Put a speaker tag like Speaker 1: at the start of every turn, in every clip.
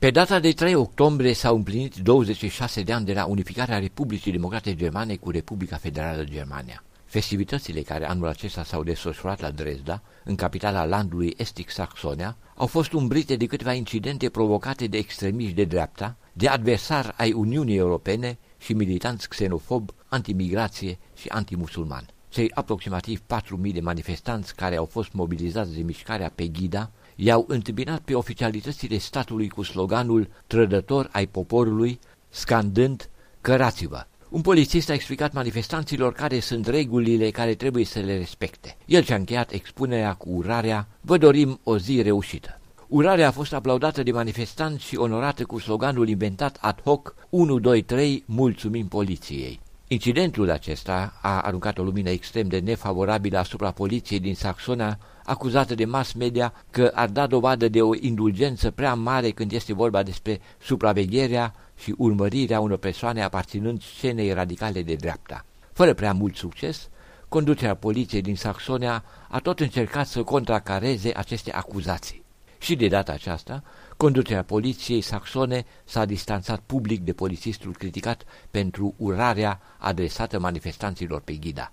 Speaker 1: Pe data de 3 octombrie s-au împlinit 26 de ani de la unificarea Republicii Democrate Germane cu Republica Federală Germania. Festivitățile care anul acesta s-au desfășurat la Dresda, în capitala landului estic Saxonia, au fost umbrite de câteva incidente provocate de extremiști de dreapta, de adversari ai Uniunii Europene și militanți xenofobi, antimigrație și antimusulmani. Cei aproximativ 4.000 de manifestanți care au fost mobilizați de mișcarea Pegida i-au întâmpinat pe oficialitățile statului cu sloganul trădător ai poporului, scandând cărați-vă. Un polițist a explicat manifestanților care sunt regulile care trebuie să le respecte. El și-a încheiat expunerea cu urarea: vă dorim o zi reușită. Urarea a fost aplaudată de manifestanți și onorată cu sloganul inventat ad hoc 1, 2, 3, mulțumim poliției. Incidentul acesta a aruncat o lumină extrem de nefavorabilă asupra poliției din Saxonia, acuzată de mass media că ar da dovadă de o indulgență prea mare când este vorba despre supravegherea și urmărirea unor persoane aparținând scenei radicale de dreapta. Fără prea mult succes, conducerea poliției din Saxonia a tot încercat să contracareze aceste acuzații. Și de data aceasta, conducerea poliției saxone s-a distanțat public de polițistul criticat pentru urarea adresată manifestanților Pegida.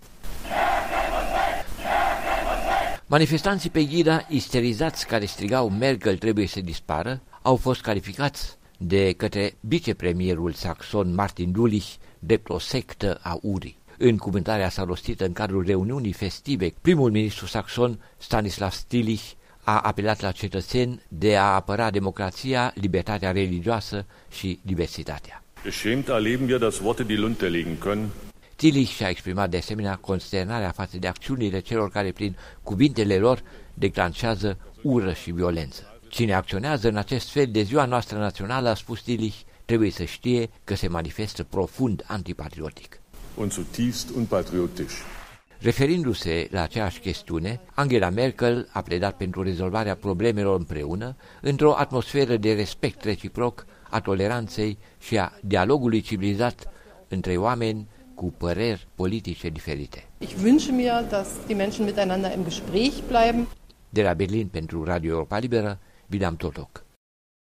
Speaker 1: Manifestanții Pegida, isterizați, care strigau Merkel trebuie să dispară, au fost calificați de către vicepremierul saxon Martin Dullich drept o sectă a urii. În cuvântarea sa rostită în cadrul reuniunii festive, primul ministru saxon Stanislav Stilich a apelat la cetățeni de a apăra democrația, libertatea religioasă și diversitatea.
Speaker 2: Beschämt erleben wir, dass Worte die Lunte legen können.
Speaker 1: Tillich și-a exprimat de asemenea consternarea față de acțiunile celor care prin cuvintele lor declanșează ură și violență. Cine acționează în acest fel de ziua noastră națională, a spus Tillich, trebuie să știe că se manifestă profund antipatriotic.
Speaker 2: Und zutiefst unpatriotisch.
Speaker 1: Referindu-se la aceeași chestiune, Angela Merkel a pledat pentru rezolvarea problemelor împreună, într-o atmosferă de respect reciproc, a toleranței și a dialogului civilizat între oameni cu păreri politice diferite.
Speaker 3: Ich wünsche mir, dass die Menschen miteinander im Gespräch bleiben.
Speaker 1: De la Berlin pentru Radio Europa Liberă, William Totoc.